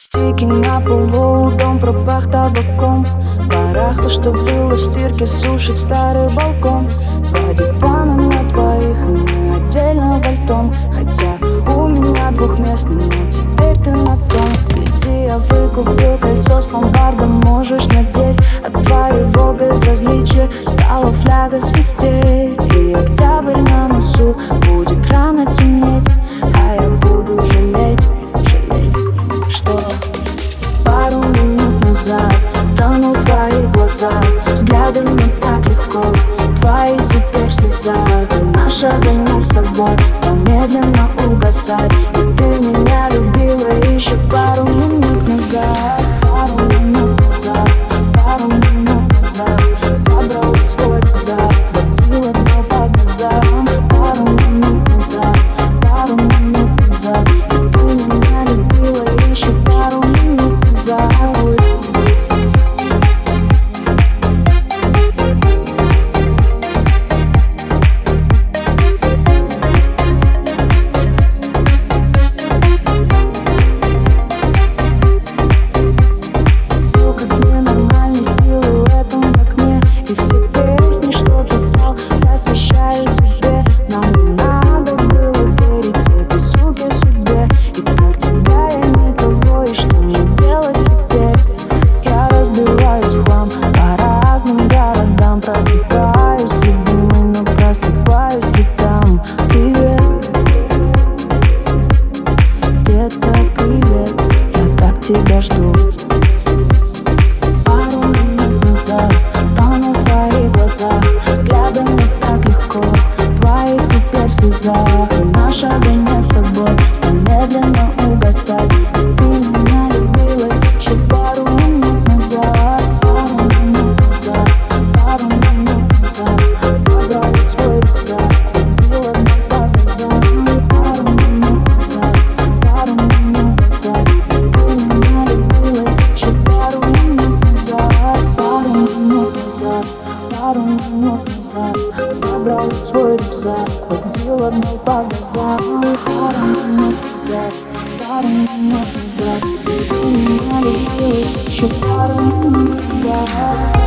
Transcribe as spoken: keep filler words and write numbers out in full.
Стики на полу, дом пропах табаком. Барахло, что было в стирке, сушит старый балкон. Два дивана на двоих, и мы отдельно вальтом. Хотя у меня двухместный, но теперь ты на том. Гляди, я выкупил кольцо с ломбардом, можешь надеть. От твоего безразличия стала фляга свистеть. И октябрь на носу, будет рано темнеть, а я буду жалеть, жалеть, что пару минут назад тонул в твоих глазах. Взглядами так легко, твои теперь в слезах. И наш огонек с тобой стал медленно угасать. И ты меня любила еще пару минут назад. Пару минут назад, пару минут назад. Собрал свой рюкзак, водила дно по глазам. Пару минут назад, пару минут назад. И ты меня любила еще пару минут назад. Просыпаюсь, любимый, но просыпаюсь ли там? Привет, детка, привет, я так тебя жду. Пару минут назад тонул в твоих глазах. Взглядами так легко, твои теперь в слезах. И наш огонек с тобой стал медленно угасать. И ты меня любила еще пару минут назад. Пару минут назад, пару минут назад. Собрала свой рюкзак, водила дно по глазам. Пару минут назад, пару минут назад. И ты меня любила еще пару минут назад. Пару минут назад, пару минут назад. Собрала свой рюкзак, водила дно по глазам. Пару минут назад, пару минут назад. И ты меня любила еще пару минут назад.